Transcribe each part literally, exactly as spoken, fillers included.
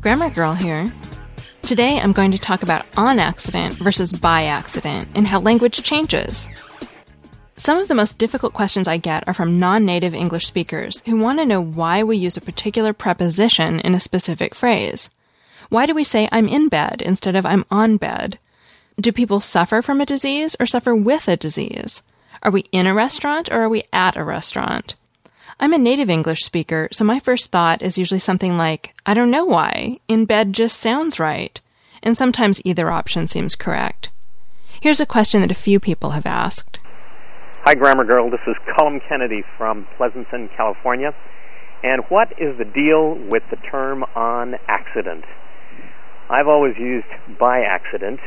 Grammar Girl here. Today I'm going to talk about on accident versus by accident and how language changes. Some of the most difficult questions I get are from non-native English speakers who want to know why we use a particular preposition in a specific phrase. Why do we say I'm in bed instead of I'm on bed? Do people suffer from a disease or suffer with a disease? Are we in a restaurant or are we at a restaurant? I'm a native English speaker, so my first thought is usually something like, I don't know why. In bed just sounds right. And sometimes either option seems correct. Here's a question that a few people have asked. Hi, Grammar Girl. This is Cullum Kennedy from Pleasanton, California. And what is the deal with the term on accident? I've always used by accident,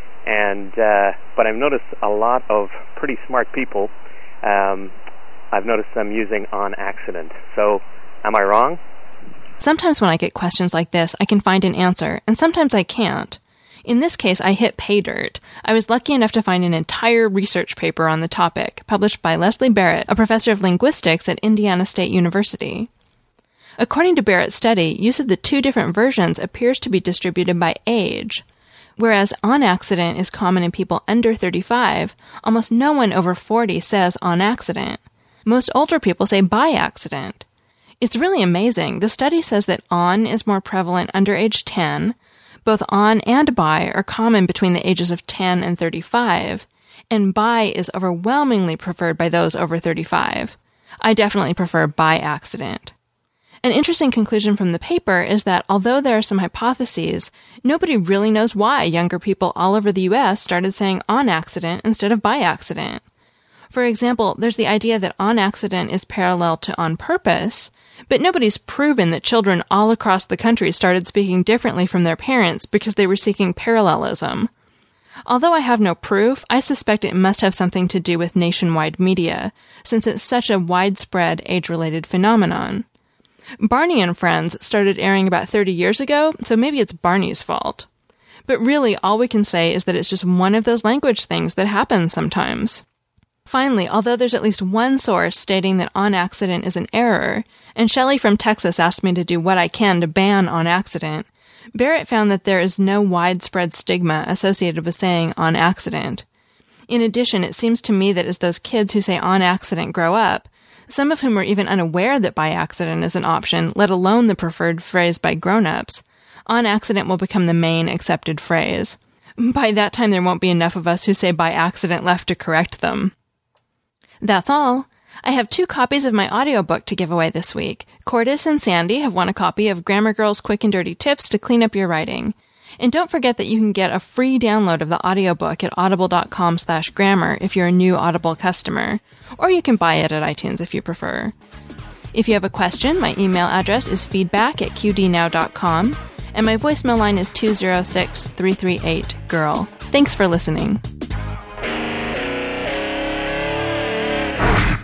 and uh, but I've noticed a lot of pretty smart people um, I've noticed them using on accident. So, am I wrong? Sometimes when I get questions like this, I can find an answer, and sometimes I can't. In this case, I hit pay dirt. I was lucky enough to find an entire research paper on the topic, published by Leslie Barrett, a professor of linguistics at Indiana State University. According to Barrett's study, use of the two different versions appears to be distributed by age. Whereas on accident is common in people under thirty-five, almost no one over forty says on accident. Most older people say by accident. It's really amazing. The study says that on is more prevalent under age ten. Both on and by are common between the ages of ten and thirty-five, and by is overwhelmingly preferred by those over thirty-five. I definitely prefer by accident. An interesting conclusion from the paper is that although there are some hypotheses, nobody really knows why younger people all over the U S started saying on accident instead of by accident. For example, there's the idea that on accident is parallel to on purpose, but nobody's proven that children all across the country started speaking differently from their parents because they were seeking parallelism. Although I have no proof, I suspect it must have something to do with nationwide media, since it's such a widespread age-related phenomenon. Barney and Friends started airing about thirty years ago, so maybe it's Barney's fault. But really, all we can say is that it's just one of those language things that happens sometimes. Finally, although there's at least one source stating that on accident is an error, and Shelley from Texas asked me to do what I can to ban on accident, Barrett found that there is no widespread stigma associated with saying on accident. In addition, it seems to me that as those kids who say on accident grow up, some of whom are even unaware that by accident is an option, let alone the preferred phrase by grown-ups, on accident will become the main accepted phrase. By that time, there won't be enough of us who say by accident left to correct them. That's all. I have two copies of my audiobook to give away this week. Cordis and Sandy have won a copy of Grammar Girl's Quick and Dirty Tips to Clean Up Your Writing. And don't forget that you can get a free download of the audiobook at audible.com slash grammar if you're a new Audible customer. Or you can buy it at iTunes if you prefer. If you have a question, my email address is feedback at q d now dot com, and my voicemail line is two zero six, three three eight, girl. Thanks for listening.